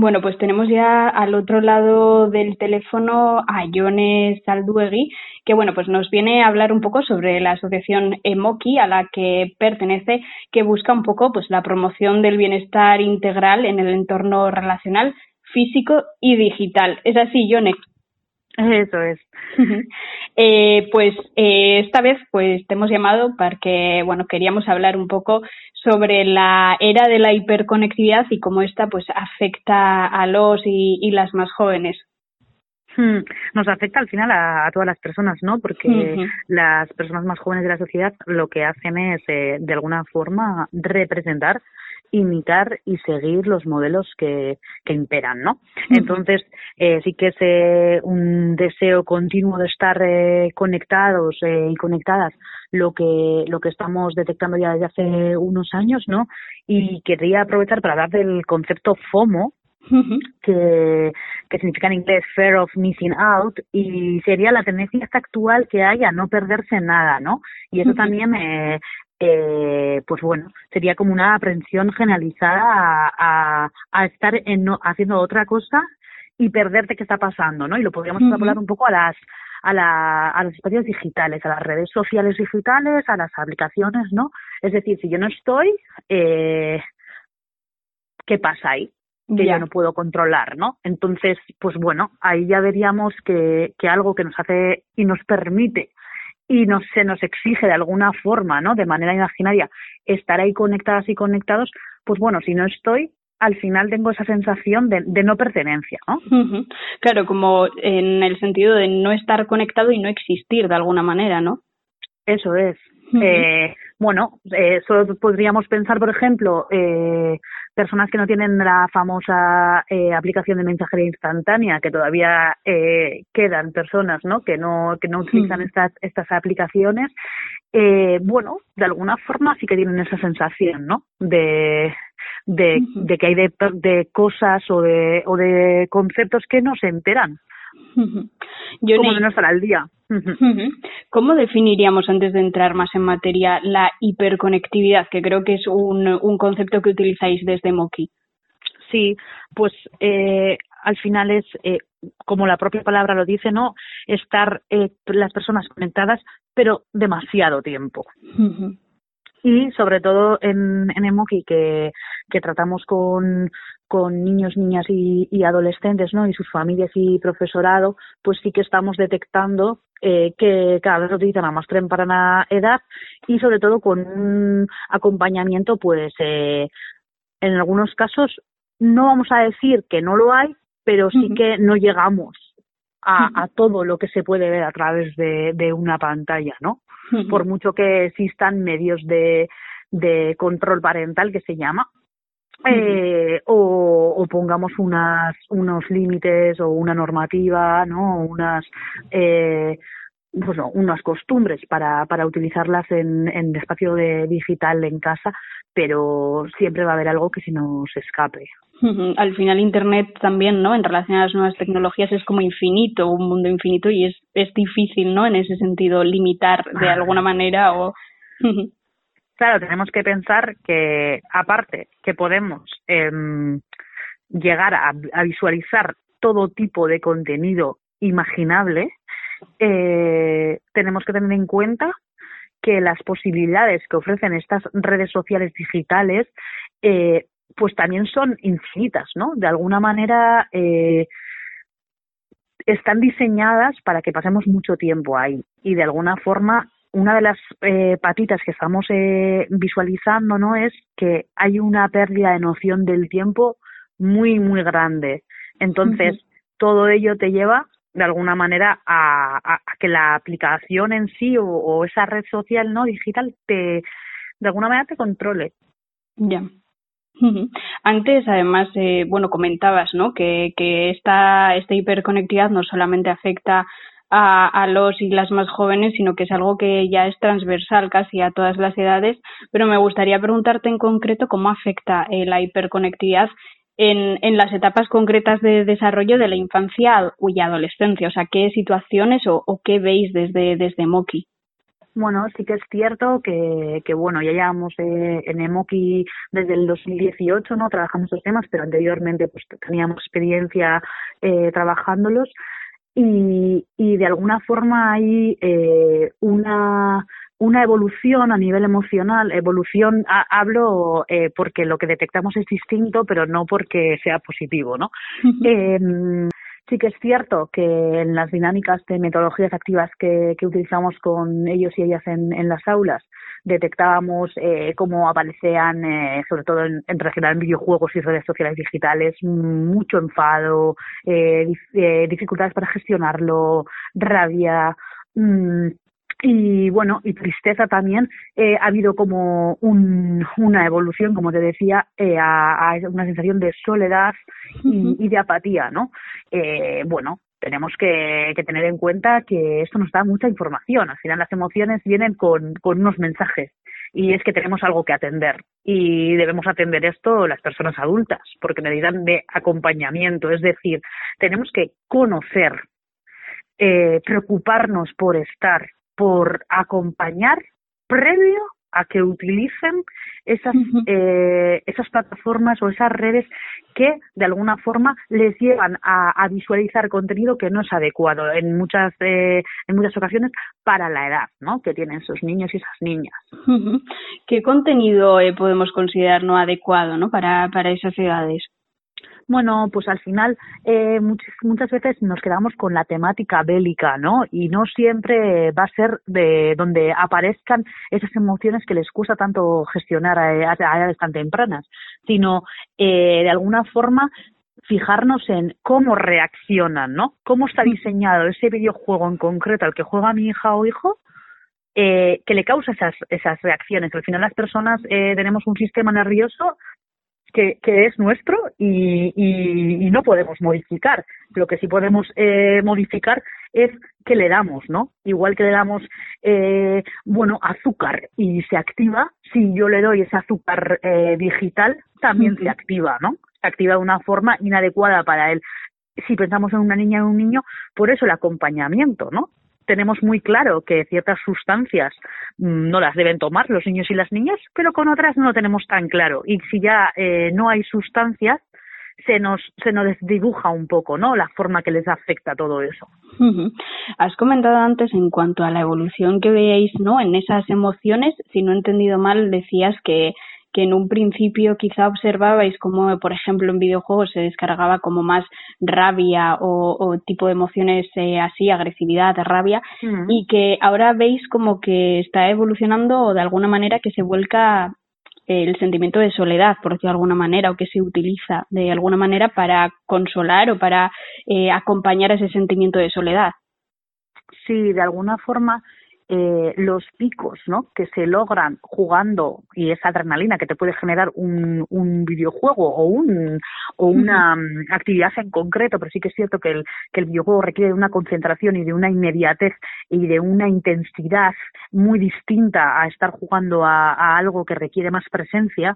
Bueno, pues tenemos ya al otro lado del teléfono a Yone Zalduegui, que bueno, pues nos viene a hablar un poco sobre la asociación Emoki a la que pertenece, que busca un poco pues la promoción del bienestar integral en el entorno relacional, físico y digital. ¿Es así, Yone? Eso es. Esta vez pues te hemos llamado porque bueno, queríamos hablar un poco sobre la era de la hiperconectividad y cómo esta pues afecta a los y las más jóvenes. Nos afecta al final a todas las personas, ¿no? Porque las personas más jóvenes de la sociedad lo que hacen es, de alguna forma, representar, imitar y seguir los modelos que imperan, ¿no? Entonces, sí que es un deseo continuo de estar conectados y conectadas, lo que estamos detectando ya desde hace unos años, ¿no? Y quería aprovechar para hablar del concepto FOMO, que significa en inglés Fear of Missing Out, y sería la tendencia actual que hay a no perderse nada, ¿no? Y eso también pues bueno, sería como una aprensión generalizada a estar haciendo otra cosa y perderte qué está pasando, ¿no? Y lo podríamos extrapolar un poco a los espacios digitales, a las redes sociales digitales, a las aplicaciones, ¿no? Es decir, si yo no estoy, ¿qué pasa ahí? Que yo no puedo controlar, ¿no? Entonces, pues bueno, ahí ya veríamos que algo que nos hace y nos permite y se nos exige de alguna forma, ¿no? De manera imaginaria, estar ahí conectadas y conectados, pues bueno, si no estoy, al final tengo esa sensación de no pertenencia, ¿no? Claro, como en el sentido de no estar conectado y no existir de alguna manera, ¿no? Eso es. Solo podríamos pensar, por ejemplo, personas que no tienen la famosa aplicación de mensajería instantánea, que todavía quedan personas, ¿no? Que no utilizan estas aplicaciones. De alguna forma sí que tienen esa sensación, ¿no? De que hay de cosas o de conceptos que no se enteran. Como de no estar al día. ¿Cómo definiríamos, antes de entrar más en materia, la hiperconectividad, que creo que es un concepto que utilizáis desde Emoki? Sí, pues al final es, como la propia palabra lo dice, ¿no? Estar las personas conectadas, pero demasiado tiempo. Y sobre todo en Emoki, que tratamos con niños, niñas y adolescentes, ¿no? Y sus familias y profesorado, pues sí que estamos detectando que cada vez lo utilizan a más temprana edad y sobre todo con un acompañamiento, pues en algunos casos no vamos a decir que no lo hay, pero sí que no llegamos a todo lo que se puede ver a través de una pantalla, ¿no? Por mucho que existan medios de control parental, que se llama, o pongamos unos límites o una normativa, ¿no? Unas costumbres para utilizarlas en el espacio digital en casa, pero siempre va a haber algo que se nos escape. Al final Internet también, ¿no? En relación a las nuevas tecnologías es como infinito, un mundo infinito, y es difícil, ¿no? En ese sentido limitar de alguna manera o... Claro, tenemos que pensar que, aparte, que podemos llegar a visualizar todo tipo de contenido imaginable, tenemos que tener en cuenta que las posibilidades que ofrecen estas redes sociales digitales pues también son infinitas, ¿no? De alguna manera están diseñadas para que pasemos mucho tiempo ahí y de alguna forma una de las patitas que estamos visualizando, ¿no? Es que hay una pérdida de noción del tiempo muy, muy grande. Entonces, todo ello te lleva de alguna manera a que la aplicación en sí o esa red social, ¿no? Digital de alguna manera te controle. Ya. Antes, además, comentabas, ¿no? Que esta hiperconectividad no solamente afecta a los y las más jóvenes, sino que es algo que ya es transversal casi a todas las edades, pero me gustaría preguntarte en concreto cómo afecta la hiperconectividad en las etapas concretas de desarrollo de la infancia y adolescencia, o sea, qué situaciones o qué veis desde Emoki. Bueno, sí que es cierto que bueno, ya llevamos en Emoki desde el 2018, ¿no? Trabajamos los temas, pero anteriormente pues teníamos experiencia trabajándolos y de alguna forma hay una evolución a nivel emocional. Evolución hablo porque lo que detectamos es distinto, pero no porque sea positivo, ¿no? Sí que es cierto que en las dinámicas de metodologías activas que utilizamos con ellos y ellas en las aulas, detectábamos cómo aparecían, sobre todo en relación videojuegos y redes sociales digitales, mucho enfado, dificultades para gestionarlo, rabia, y bueno, y tristeza también. Ha habido como una evolución, como te decía, a una sensación de soledad y de apatía, ¿no? Bueno, tenemos que tener en cuenta que esto nos da mucha información. Al final las emociones vienen con unos mensajes y es que tenemos algo que atender y debemos atender esto las personas adultas porque necesitan de acompañamiento, es decir, tenemos que conocer, preocuparnos por estar, por acompañar previo a que utilicen esas plataformas o esas redes que de alguna forma les llevan a visualizar contenido que no es adecuado en muchas ocasiones para la edad, ¿no?, que tienen sus niños y esas niñas. ¿Qué contenido podemos considerar no adecuado, ¿no?, para esas edades? Bueno, pues al final muchas veces nos quedamos con la temática bélica, ¿no? Y no siempre va a ser de donde aparezcan esas emociones que les cuesta tanto gestionar a edades tan tempranas, sino de alguna forma fijarnos en cómo reaccionan, ¿no? Cómo está diseñado ese videojuego en concreto al que juega mi hija o hijo, que le causa esas reacciones. Al final las personas tenemos un sistema nervioso que es nuestro y no podemos modificar. Lo que sí podemos modificar es que le damos, ¿no? Igual que le damos, azúcar y se activa, si yo le doy ese azúcar digital, también se activa, ¿no? Se activa de una forma inadecuada para él. Si pensamos en una niña o un niño, por eso el acompañamiento, ¿no? Tenemos muy claro que ciertas sustancias no las deben tomar los niños y las niñas, pero con otras no lo tenemos tan claro. Y si ya no hay sustancias, se nos desdibuja un poco, ¿no?, la forma que les afecta todo eso. Has comentado antes en cuanto a la evolución que veíais, ¿no?, en esas emociones. Si no he entendido mal, decías que en un principio quizá observabais como, por ejemplo, en videojuegos se descargaba como más rabia o tipo de emociones así, agresividad, rabia, y que ahora veis como que está evolucionando o de alguna manera que se vuelca el sentimiento de soledad, por decirlo de alguna manera, o que se utiliza de alguna manera para consolar o para acompañar ese sentimiento de soledad. Sí, de alguna forma los picos, ¿no?, que se logran jugando y esa adrenalina que te puede generar un videojuego o una actividad en concreto, pero sí que es cierto que el videojuego requiere de una concentración y de una inmediatez y de una intensidad muy distinta a estar jugando a algo que requiere más presencia.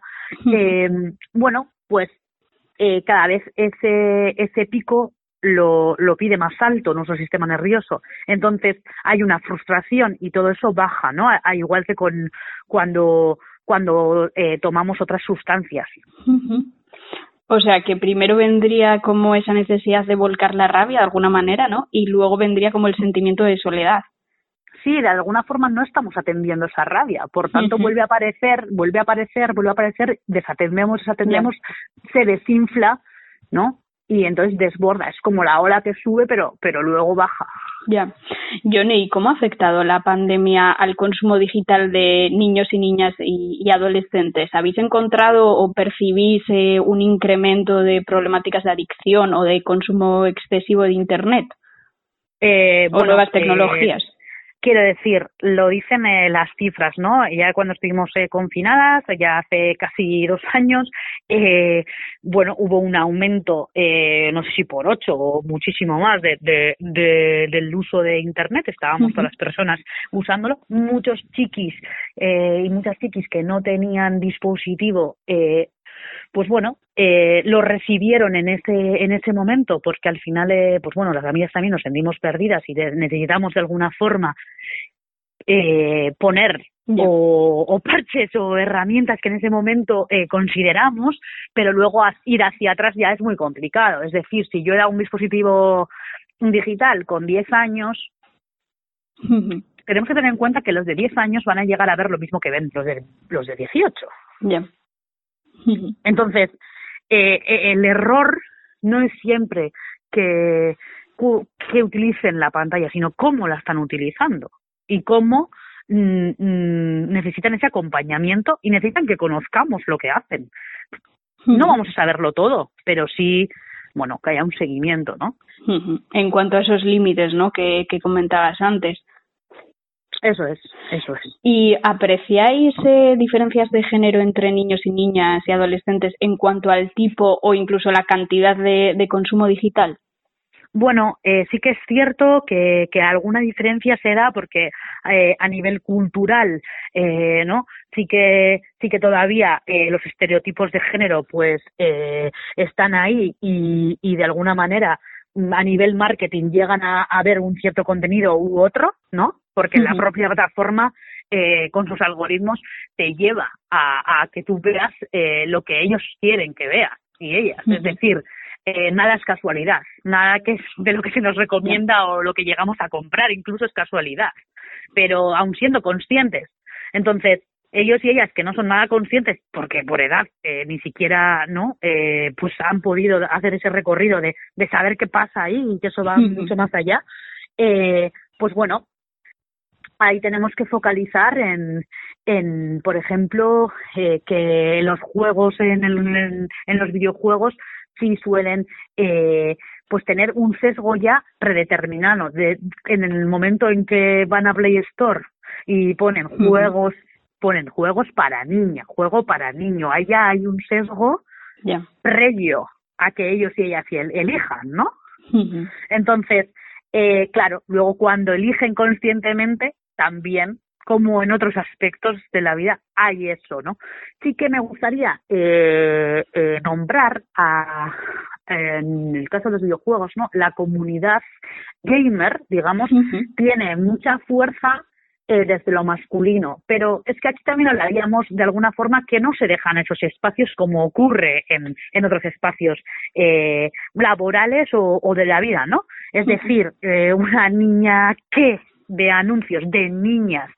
Pues cada vez ese pico lo pide más alto nuestro sistema nervioso. Entonces hay una frustración y todo eso baja, ¿no? A igual que cuando tomamos otras sustancias. O sea, que primero vendría como esa necesidad de volcar la rabia de alguna manera, ¿no? Y luego vendría como el sentimiento de soledad. Sí, de alguna forma no estamos atendiendo esa rabia, por tanto vuelve a aparecer, desatendemos, se desinfla, ¿no? Y entonces desborda, es como la ola que sube pero luego baja. Ya. Johnny, ¿y cómo ha afectado la pandemia al consumo digital de niños y niñas y adolescentes? ¿Habéis encontrado o percibís un incremento de problemáticas de adicción o de consumo excesivo de Internet? ¿O nuevas tecnologías? Quiero decir, lo dicen las cifras, ¿no? Ya cuando estuvimos confinadas, ya hace casi 2 años, hubo un aumento, no sé si por 8 o muchísimo más del uso de Internet. Estábamos todas las personas usándolo. Muchos chiquis y muchas chiquis que no tenían dispositivo, lo recibieron en ese momento, porque al final, las familias también nos sentimos perdidas y necesitamos de alguna forma poner o parches o herramientas que en ese momento consideramos, pero luego ir hacia atrás ya es muy complicado. Es decir, si yo era un dispositivo digital con 10 años, tenemos que tener en cuenta que los de 10 años van a llegar a ver lo mismo que ven los de 18. Entonces, el error no es siempre que utilicen la pantalla, sino cómo la están utilizando y cómo necesitan ese acompañamiento y necesitan que conozcamos lo que hacen. No vamos a saberlo todo, pero sí, bueno, que haya un seguimiento, ¿no? En cuanto a esos límites, ¿no? que comentabas antes. Eso es. ¿Y apreciáis diferencias de género entre niños y niñas y adolescentes en cuanto al tipo o incluso la cantidad de consumo digital? Bueno, sí que es cierto que alguna diferencia se da porque a nivel cultural, ¿no? Sí que todavía los estereotipos de género pues están ahí y de alguna manera a nivel marketing llegan a ver un cierto contenido u otro, ¿no? Porque la propia plataforma con sus algoritmos te lleva a que tú veas lo que ellos quieren que veas y ellas. Es decir, nada es casualidad, nada que es de lo que se nos recomienda o lo que llegamos a comprar, incluso es casualidad, pero aun siendo conscientes. Entonces, ellos y ellas que no son nada conscientes, porque por edad ni siquiera no pues han podido hacer ese recorrido de saber qué pasa ahí y que eso va mucho más allá, pues bueno, ahí tenemos que focalizar en por ejemplo, que los juegos en los videojuegos sí suelen pues tener un sesgo ya predeterminado. En el momento en que van a Play Store y ponen juegos para niña, juego para niño, ahí ya hay un sesgo previo a que ellos y ellas elijan, ¿no? Entonces, claro, luego cuando eligen conscientemente, también, como en otros aspectos de la vida, hay eso, ¿no? Sí que me gustaría nombrar en el caso de los videojuegos, ¿no? La comunidad gamer, digamos, tiene mucha fuerza desde lo masculino, pero es que aquí también hablaríamos de alguna forma que no se dejan esos espacios como ocurre en otros espacios laborales o de la vida, ¿no? Es decir, una niña que de anuncios de niñas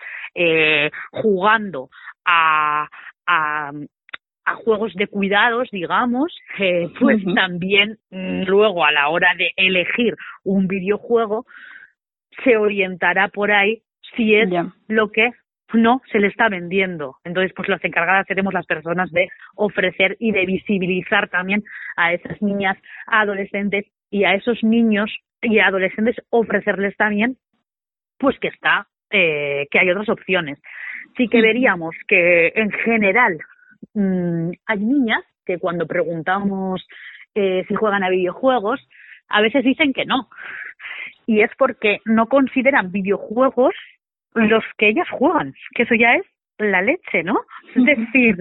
jugando a juegos de cuidados, digamos, pues también luego a la hora de elegir un videojuego se orientará por ahí si es lo que no se le está vendiendo. Entonces, pues las encargadas seremos las personas de ofrecer y de visibilizar también a esas niñas, adolescentes y a esos niños y adolescentes, ofrecerles también pues que hay otras opciones. Sí que veríamos que en general hay niñas que cuando preguntamos si juegan a videojuegos, a veces dicen que no. Y es porque no consideran videojuegos los que ellas juegan, que eso ya es la leche, ¿no? Es decir,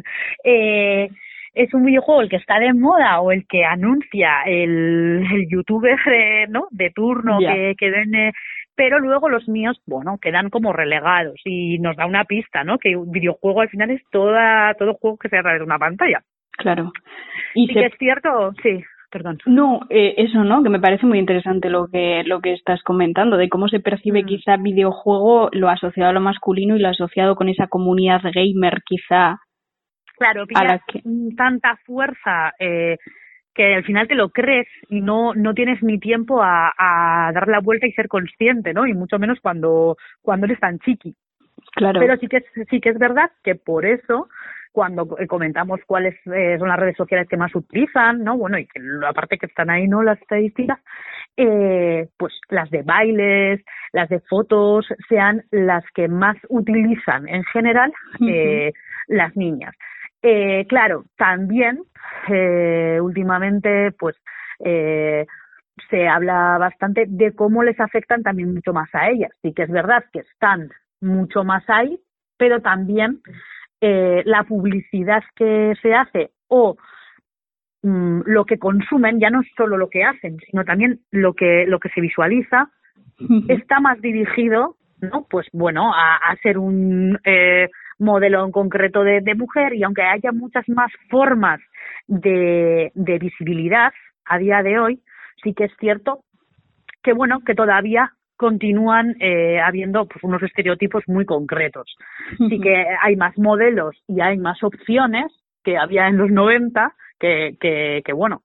es un videojuego el que está de moda o el que anuncia el youtuber ¿no? de turno que vende, pero luego los míos, bueno, quedan como relegados y nos da una pista, ¿no? Que un videojuego al final es todo juego que se hace a través de una pantalla. Claro. ¿Y que es cierto? Sí. Perdón. No, eso no, que me parece muy interesante lo que estás comentando, de cómo se percibe quizá videojuego, lo asociado a lo masculino y lo asociado con esa comunidad gamer quizá. Claro, pilla tanta fuerza que al final te lo crees y no tienes ni tiempo a dar la vuelta y ser consciente, ¿no? Y mucho menos cuando eres tan chiqui. Claro. Pero sí que es verdad que por eso cuando comentamos cuáles son las redes sociales que más utilizan, ¿no? Bueno, y que aparte que están ahí, ¿no? Las estadísticas, pues las de bailes, las de fotos, sean las que más utilizan en general las niñas. Claro, también últimamente, pues se habla bastante de cómo les afectan también mucho más a ellas. Sí que es verdad que están mucho más ahí, pero también la publicidad que se hace o lo que consumen, ya no es solo lo que hacen, sino también lo que se visualiza, está más dirigido ¿no? Pues bueno, a ser un modelo en concreto de mujer, y aunque haya muchas más formas de visibilidad a día de hoy, sí que es cierto que bueno, que todavía continúan habiendo pues unos estereotipos muy concretos. Sí que hay más modelos y hay más opciones que había en los 90, que bueno,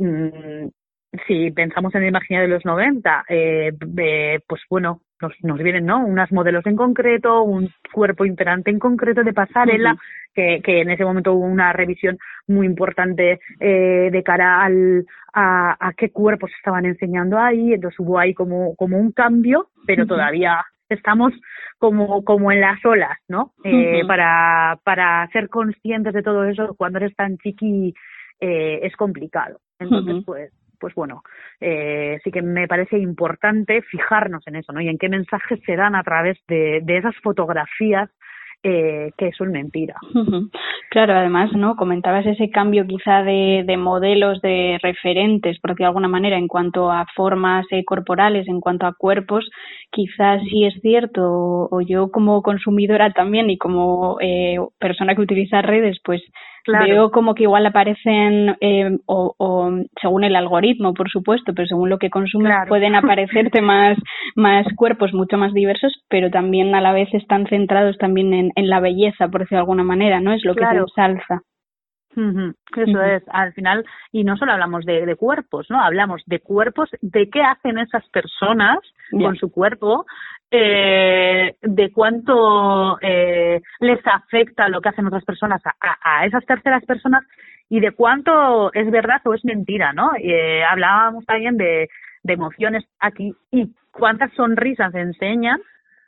si pensamos en el imaginario de los 90, pues bueno, nos vienen, ¿no?, unas modelos en concreto, un cuerpo imperante en concreto de pasarela, que en ese momento hubo una revisión muy importante de cara a qué cuerpos estaban enseñando ahí. Entonces hubo ahí como un cambio, pero todavía estamos como en las olas, ¿no? Para ser conscientes de todo eso cuando eres tan chiqui es complicado. Entonces, pues bueno, sí que me parece importante fijarnos en eso, ¿no? Y en qué mensajes se dan a través de esas fotografías que son mentira. Claro, además, ¿no?, comentabas ese cambio quizá de modelos, de referentes, por decirlo de alguna manera, en cuanto a formas corporales, en cuanto a cuerpos. Quizás sí es cierto, o yo como consumidora también y como persona que utiliza redes, pues veo como que igual aparecen, o según el algoritmo, por supuesto, pero según lo que consumes pueden aparecerte más cuerpos mucho más diversos, pero también a la vez están centrados también en la belleza, por decirlo de alguna manera, ¿no? Es lo que se ensalza. Eso es, al final, y no solo hablamos de cuerpos, ¿no? Hablamos de cuerpos, de qué hacen esas personas con su cuerpo, de cuánto les afecta lo que hacen otras personas a esas terceras personas, y de cuánto es verdad o es mentira, ¿no? Hablábamos también de emociones aquí, y cuántas sonrisas enseñan,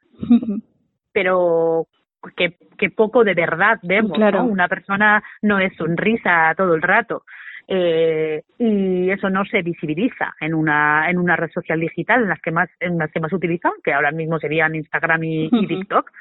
pero que poco de verdad vemos, ¿no? Una persona no es sonrisa todo el rato, y eso no se visibiliza en una red social digital en las que más utilizan, que ahora mismo serían Instagram y TikTok.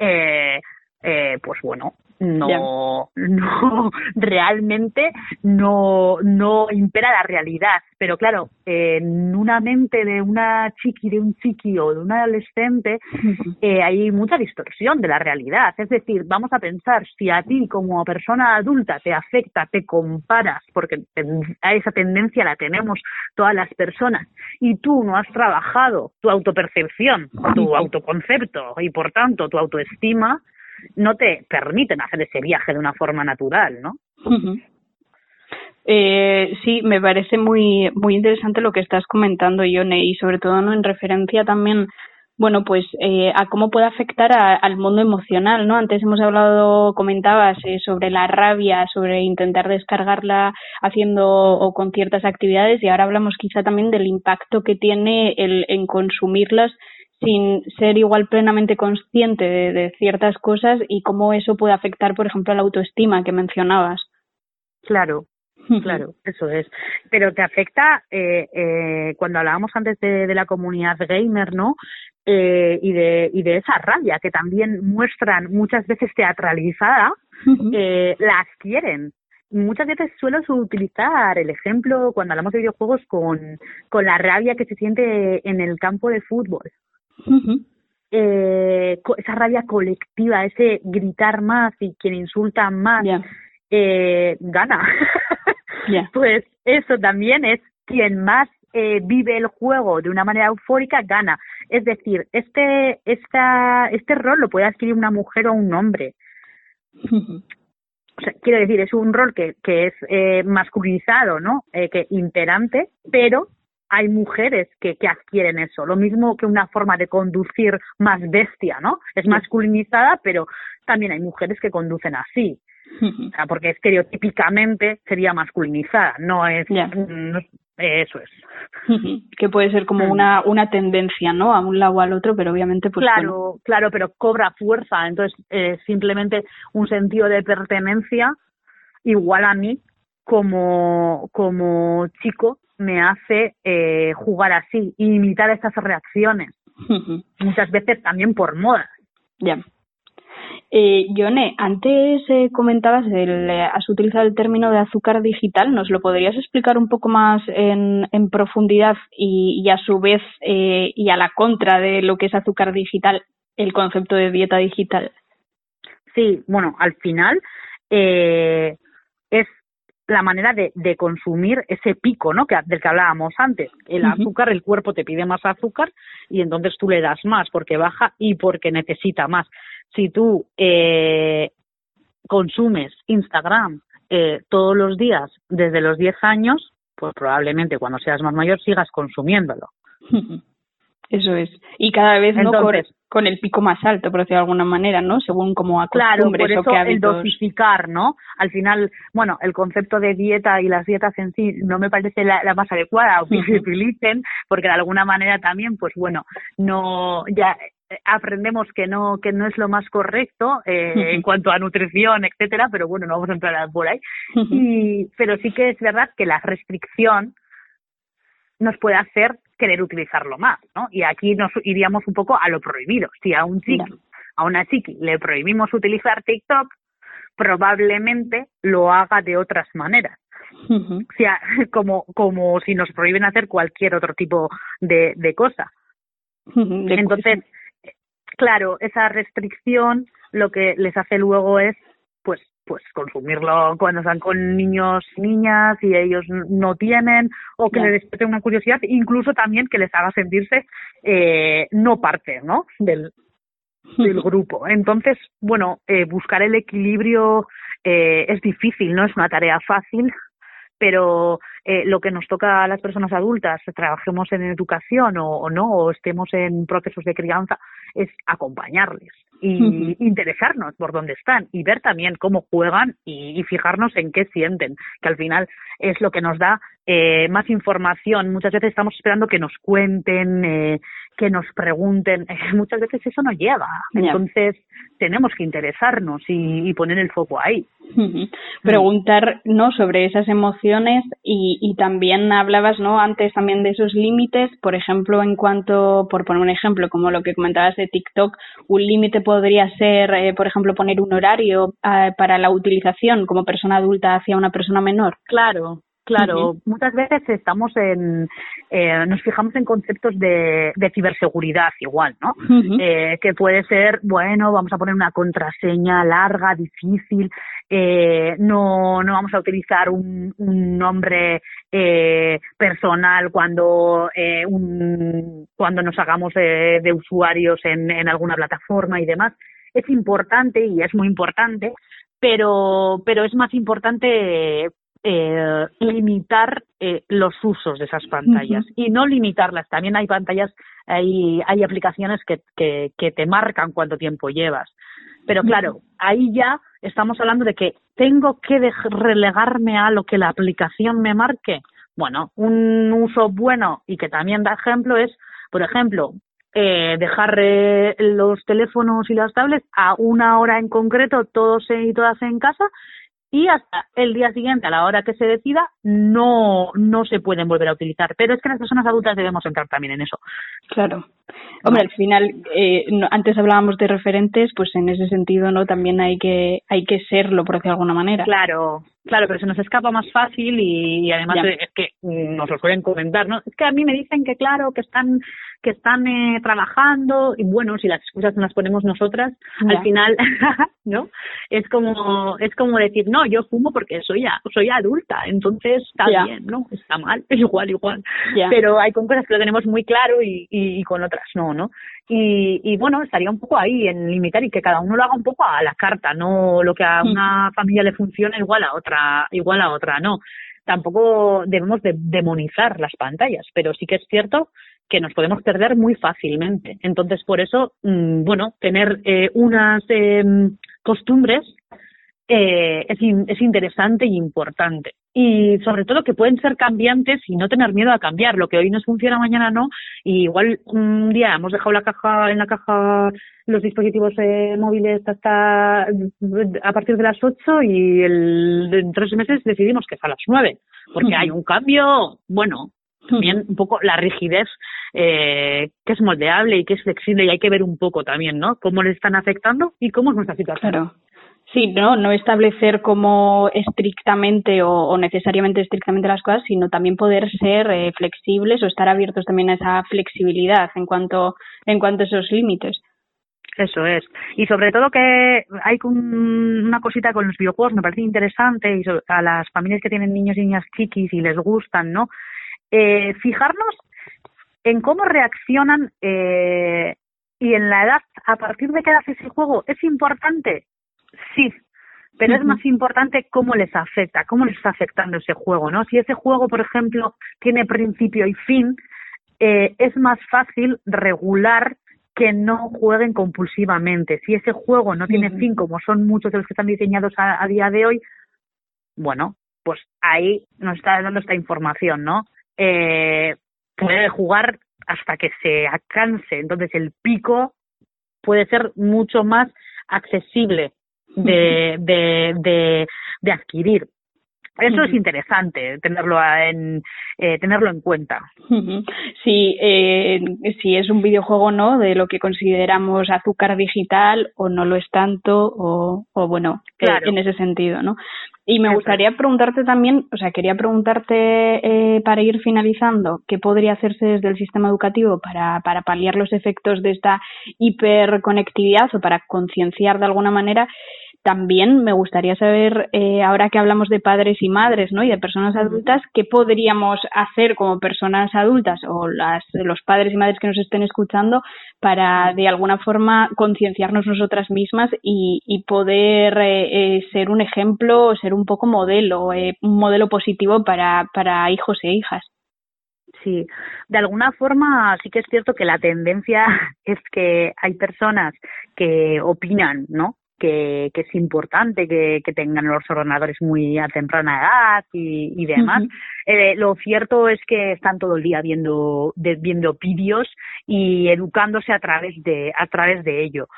Pues bueno, no realmente no impera la realidad, pero claro, en una mente de una chiqui, de un chiqui o de un adolescente, hay mucha distorsión de la realidad. Es decir, vamos a pensar, si a ti como persona adulta te afecta, te comparas, porque a esa tendencia la tenemos todas las personas, y tú no has trabajado tu autopercepción, tu autoconcepto y por tanto tu autoestima, no te permiten hacer ese viaje de una forma natural, ¿no? Sí, me parece muy muy interesante lo que estás comentando, Ione, y sobre todo, ¿no?, en referencia también, bueno, pues a cómo puede afectar al mundo emocional, ¿no? Antes hemos hablado, comentabas sobre la rabia, sobre intentar descargarla haciendo o con ciertas actividades, y ahora hablamos quizá también del impacto que tiene en consumirlas sin ser igual plenamente consciente de ciertas cosas, y cómo eso puede afectar, por ejemplo, a la autoestima que mencionabas. Claro, eso es. Pero te afecta, cuando hablábamos antes de la comunidad gamer, ¿no? Y de esa rabia que también muestran muchas veces teatralizada, la adquieren. Muchas veces suelo utilizar el ejemplo cuando hablamos de videojuegos con la rabia que se siente en el campo de fútbol. Esa rabia colectiva, ese gritar más y quien insulta más gana. Pues eso también es quien más vive el juego de una manera eufórica, gana. Es decir, este rol lo puede adquirir una mujer o un hombre. O sea, quiero decir, es un rol que es masculinizado, ¿no? Que imperante, pero hay mujeres que adquieren eso. Lo mismo que una forma de conducir más bestia, ¿no? Es masculinizada, pero también hay mujeres que conducen así. O sea, porque estereotípicamente sería masculinizada, no es... eso es. Que puede ser como una tendencia, ¿no?, a un lado o al otro, pero obviamente pues claro, pero cobra fuerza. Entonces simplemente un sentido de pertenencia igual a mí como chico me hace jugar así, imitar estas reacciones, muchas veces también por moda. Yone, antes comentabas, has utilizado el término de azúcar digital. ¿Nos lo podrías explicar un poco más en profundidad y a su vez y a la contra de lo que es azúcar digital, el concepto de dieta digital? Sí, bueno, al final es la manera de consumir ese pico, ¿no? Del que hablábamos antes. El azúcar, el cuerpo te pide más azúcar y entonces tú le das más porque baja y porque necesita más. Si tú consumes Instagram todos los días desde los 10 años, pues probablemente cuando seas más mayor sigas consumiéndolo. Eso es. Y cada vez entonces, no con el pico más alto, por decirlo de alguna manera, ¿no? Según como acostumbres, claro, por eso o qué hábitos. El dosificar, ¿no? Al final, bueno, el concepto de dieta y las dietas en sí no me parece la más adecuada o que se utilicen, porque de alguna manera también, pues bueno, no ya aprendemos que no es lo más correcto en cuanto a nutrición, etcétera, pero bueno, no vamos a entrar por ahí. Pero sí que es verdad que la restricción nos puede hacer querer utilizarlo más, ¿no? Y aquí nos iríamos un poco a lo prohibido. Si a un chiqui, a una chiqui le prohibimos utilizar TikTok, probablemente lo haga de otras maneras. O sea, como si nos prohíben hacer cualquier otro tipo de cosa. Entonces, claro, esa restricción lo que les hace luego es pues consumirlo cuando están con niños y niñas y ellos no tienen, o que les despierte una curiosidad, incluso también que les haga sentirse no parte, ¿no? del grupo. Entonces, bueno, buscar el equilibrio es difícil, no es una tarea fácil, pero lo que nos toca a las personas adultas, trabajemos en educación o no, o estemos en procesos de crianza, es acompañarles y interesarnos por dónde están y ver también cómo juegan y fijarnos en qué sienten, que al final es lo que nos da más información. Muchas veces estamos esperando que nos cuenten, que nos pregunten, muchas veces eso no llega. Entonces tenemos que interesarnos y poner el foco ahí. Preguntar, ¿no?, sobre esas emociones y también hablabas, ¿no?, antes también de esos límites, por ejemplo, en cuanto, por poner un ejemplo, como lo que comentabas de TikTok, un límite podría ser, por ejemplo, poner un horario para la utilización como persona adulta hacia una persona menor. Claro, muchas veces estamos nos fijamos en conceptos de ciberseguridad igual, ¿no? Que puede ser, bueno, vamos a poner una contraseña larga, difícil, no vamos a utilizar un nombre personal cuando nos hagamos de usuarios en alguna plataforma y demás. Es importante y es muy importante, pero es más importante limitar los usos de esas pantallas y no limitarlas. También hay pantallas, hay aplicaciones que te marcan cuánto tiempo llevas. Pero claro, ahí ya estamos hablando de que tengo que relegarme a lo que la aplicación me marque. Bueno, un uso bueno y que también da ejemplo es, por ejemplo, dejar los teléfonos y las tablets a una hora en concreto, todos y todas en casa, y hasta el día siguiente, a la hora que se decida, no se pueden volver a utilizar. Pero es que las personas adultas debemos entrar también en eso. Claro. Hombre, al final, antes hablábamos de referentes, pues en ese sentido, ¿no? También hay que serlo, por decirlo de alguna manera. Claro, pero se nos escapa más fácil y además es que nos lo suelen comentar, ¿no? Es que a mí me dicen que claro, que están trabajando y bueno, si las excusas no las ponemos nosotras, al final, ¿no? Es como decir, no, yo fumo porque soy adulta, entonces está bien, ¿no? Está mal, igual. Pero hay con cosas que lo tenemos muy claro y con otras no. Y bueno, estaría un poco ahí en limitar y que cada uno lo haga un poco a la carta, no lo que a una familia le funciona igual a otra, no. Tampoco debemos de demonizar las pantallas, pero sí que es cierto que nos podemos perder muy fácilmente. Entonces, por eso, bueno, tener unas costumbres es interesante y importante. Y sobre todo que pueden ser cambiantes y no tener miedo a cambiar. Lo que hoy nos funciona, mañana no. Y igual un día hemos dejado en la caja los dispositivos móviles hasta a partir de las 8 y en 3 meses decidimos que es a las 9. Porque hay un cambio, bueno, también un poco la rigidez, que es moldeable y que es flexible, y hay que ver un poco también, ¿no? Cómo le están afectando y cómo es nuestra situación. Claro. Sí, no establecer como estrictamente o necesariamente estrictamente las cosas, sino también poder ser flexibles o estar abiertos también a esa flexibilidad en cuanto a esos límites. Eso es. Y sobre todo que hay una cosita con los videojuegos, me parece interesante, y a las familias que tienen niños y niñas chiquis y les gustan, ¿no? Fijarnos en cómo reaccionan y en la edad, a partir de qué edad ese juego es importante. Sí, pero es más importante cómo les afecta, cómo les está afectando ese juego, ¿no? Si ese juego, por ejemplo, tiene principio y fin, es más fácil regular que no jueguen compulsivamente. Si ese juego no tiene fin, como son muchos de los que están diseñados a día de hoy, bueno, pues ahí nos está dando esta información, ¿no? Puede jugar hasta que se canse, entonces el pico puede ser mucho más accesible de adquirir. Eso es interesante tenerlo en cuenta. Sí, si es un videojuego, ¿no? De lo que consideramos azúcar digital, o no lo es tanto, o bueno, claro, en ese sentido, ¿no? Y me gustaría preguntarte también, o sea, quería preguntarte para ir finalizando, ¿qué podría hacerse desde el sistema educativo para paliar los efectos de esta hiperconectividad o para concienciar de alguna manera? También me gustaría saber, ahora que hablamos de padres y madres, ¿no? Y de personas adultas, ¿qué podríamos hacer como personas adultas o los padres y madres que nos estén escuchando para de alguna forma concienciarnos nosotras mismas y poder ser un ejemplo o ser un poco modelo, un modelo positivo para hijos e hijas? Sí, de alguna forma sí que es cierto que la tendencia es que hay personas que opinan, ¿no? Que es importante que tengan los ordenadores muy a temprana edad y demás. Lo cierto es que están todo el día viendo vídeos y educándose a través de ello.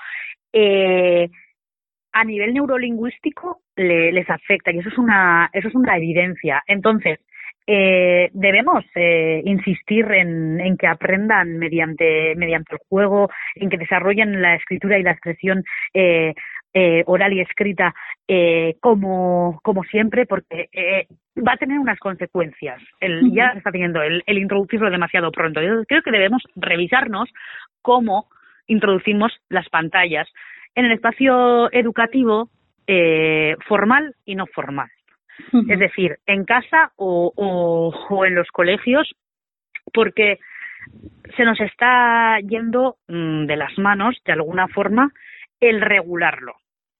A nivel neurolingüístico les afecta, y eso es una evidencia. Entonces, debemos insistir en que aprendan mediante el juego, en que desarrollen la escritura y la expresión oral y escrita como siempre, porque va a tener unas consecuencias. Ya se está teniendo el introducirlo demasiado pronto. Yo creo que debemos revisarnos cómo introducimos las pantallas en el espacio educativo formal y no formal. Es decir, en casa o en los colegios, porque se nos está yendo de las manos, de alguna forma, el regularlo.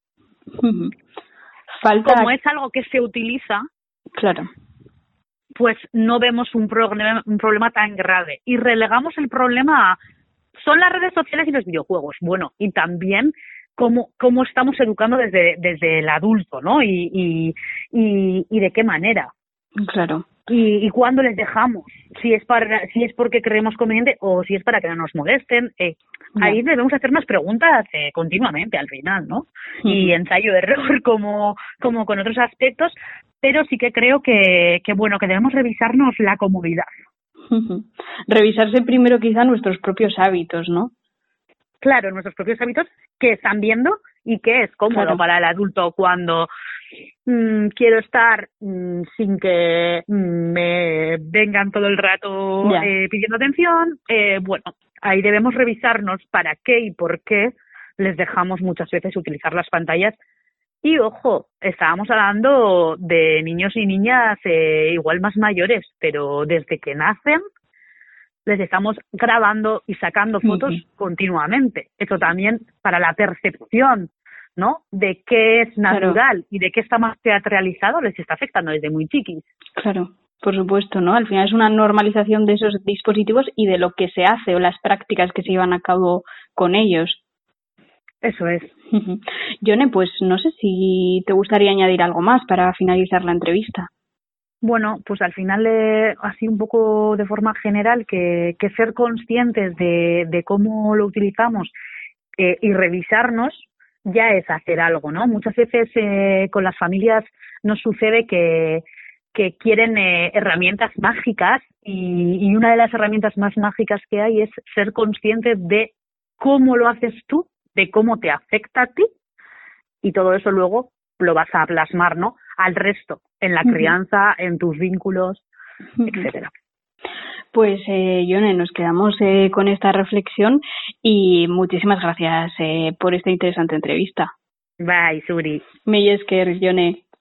Como es algo que se utiliza, claro, pues no vemos un problema tan grave y relegamos el problema a son las redes sociales y los videojuegos. Bueno, y también cómo estamos educando desde el adulto, ¿no? Y de qué manera. Claro. Y cuándo les dejamos, si es porque creemos conveniente o si es para que no nos molesten. Ahí debemos hacernos preguntas continuamente al final, ¿no? Y ensayo-error como con otros aspectos, pero sí que creo que debemos revisarnos la comodidad. Revisarse primero quizá nuestros propios hábitos, ¿no? Claro, nuestros propios hábitos que están viendo y que es cómodo para el adulto cuando quiero estar sin que me vengan todo el rato pidiendo atención. Bueno, ahí debemos revisarnos para qué y por qué les dejamos muchas veces utilizar las pantallas. Y ojo, estábamos hablando de niños y niñas igual más mayores, pero desde que nacen les estamos grabando y sacando fotos continuamente. Eso también para la percepción, ¿no? De qué es natural y de qué está más teatralizado les está afectando desde muy chiquis. Claro, por supuesto, ¿no? Al final es una normalización de esos dispositivos y de lo que se hace o las prácticas que se llevan a cabo con ellos. Eso es. Yone, pues no sé si te gustaría añadir algo más para finalizar la entrevista. Bueno, pues al final, así un poco de forma general, que ser conscientes de cómo lo utilizamos y revisarnos ya es hacer algo, ¿no? Muchas veces con las familias nos sucede que que quieren herramientas mágicas y una de las herramientas más mágicas que hay es ser consciente de cómo lo haces tú, de cómo te afecta a ti y todo eso luego lo vas a plasmar, ¿no?, al resto, en la crianza, en tus vínculos, etcétera. Pues, Yone, nos quedamos con esta reflexión y muchísimas gracias por esta interesante entrevista. Bye, Suri. Mila esker, Yone.